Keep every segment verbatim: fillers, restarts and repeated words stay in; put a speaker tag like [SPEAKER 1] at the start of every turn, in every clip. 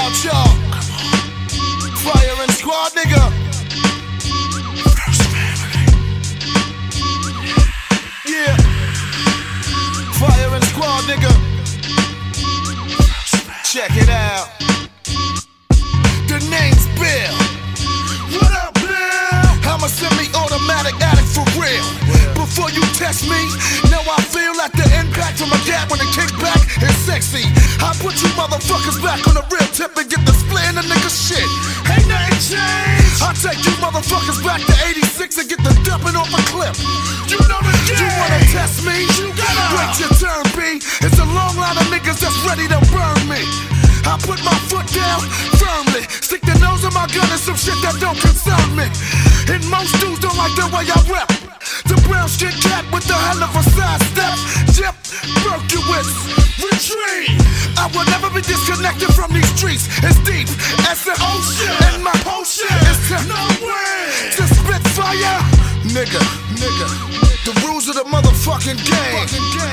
[SPEAKER 1] out, y'all. Firing Squad, nigga. First family. Yeah. Firing Squad, nigga. Check it out. The name's Bill. What up, Bill? I'm a semi-automatic addict for real. Before you test me, now I feel like the impact from a gap when it kick back is sexy. I put you motherfuckers back on the real tip and get the split in the nigga shit. Ain't nothing changed. I take you motherfuckers back to eighty-six and get the dumping off a clip. You know the game. You wanna test me? You gotta wait your turn, B. It's a long line of niggas that's ready to burn me. I put my foot down firmly, stick the nose in my gun and some shit that don't concern me. And most dudes don't like the way I rep. The brown skin cat with the hell of a side step. Jip, Berkowitz, retreat. I will never be disconnected from these streets. It's deep as the ocean, and my potion is to no way to spit fire. Nigga, nigga, the rules of the motherfucking game.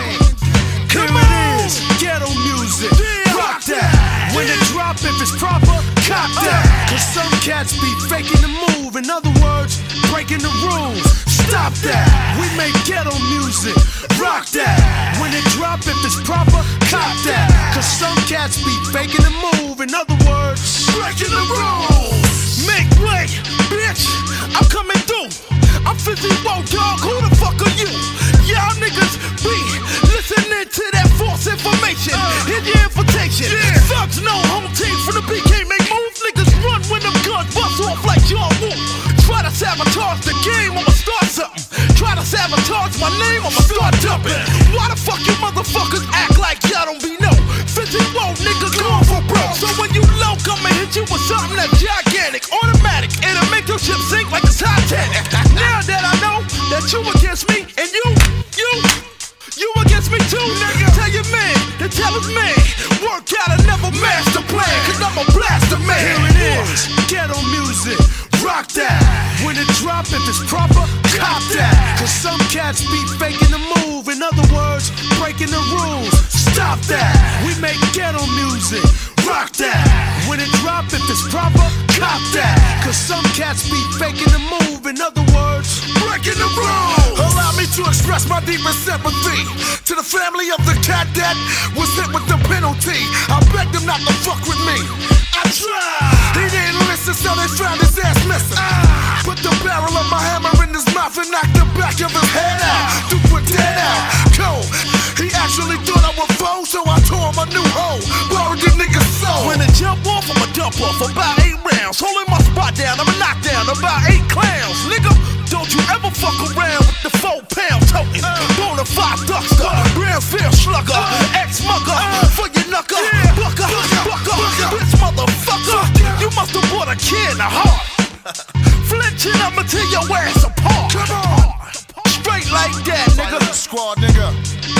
[SPEAKER 2] Here it is, ghetto music, rock that. When it drop, if it's proper, cop that. Cause some cats be faking the move, in other words, breaking the rules. Stop that, we make ghetto music, rock that. When it drop, if it's proper, cop that. Cause some cats be faking the move, in other words, breaking the rules. Make way, bitch, I'm coming through. I'm fifty, whoa, dog, who the fuck are you? Y'all niggas be listening to that false information. Here's your invitation. Yeah. Thugs know home team from the B K make moves. Niggas run when them guns bust off like John Woo. Try to sabotage the game, I'ma start something. Try to sabotage my name, I'ma start dumping. Why the fuck you motherfuckers act like y'all don't be no? fifty, whoa, nigga, going for broke. So when you low, I'ma hit you with something that's gigantic, automatic, it'll make your ship sink like it's Titanic. Now that I know that you against me and you, you, you against me too, nigga. Tell your man to tell his man, work out another master plan, cause I'm a blaster man. Here it is, ghetto music, rock that. When it drop, if it's proper, cop that. Cause some cats be faking the move, in other words, breaking the rules. Stop that, we make ghetto music, rock that. When it drop, if it's proper, cop that. Cause some cats be faking the move, in other words, breaking the rules.
[SPEAKER 1] Allow me to express my deepest sympathy to the family of the cat that was hit with the penalty. I begged him not to fuck with me. I tried. He didn't listen, so they found his ass missing. Ah. Put the barrel of my hammer in his mouth and knocked the back of his head out. Dude went dead out. Cold. He actually thought I was foe, so I tore him a new hole. Borrowed the nigga's soul.
[SPEAKER 2] When it jump off, I'ma dump off about eight rounds. Holding my spot down, I'ma knock down about eight clowns. Nigga, don't you ever fuck around with the four pound toting. Uh, Bonafide duckster, Brownfield slugger, uh, ex-mugger, uh, for your knucker, yeah, bucker, bucker, bucker, bucker, bitch motherfucker. You must have bought a kid in the heart. Flinching, I'ma tear your ass apart.
[SPEAKER 1] Come on.
[SPEAKER 2] Straight like that, nigga.
[SPEAKER 1] Fighting Squad, nigga.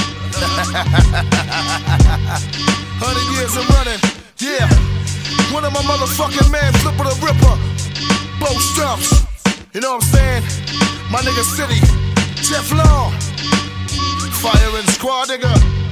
[SPEAKER 1] Hundred years of running, yeah. One of my motherfucking man, Flipper the Ripper, Bo Stumps. You know what I'm saying? My nigga City, Teflon, Firing Squad, nigga.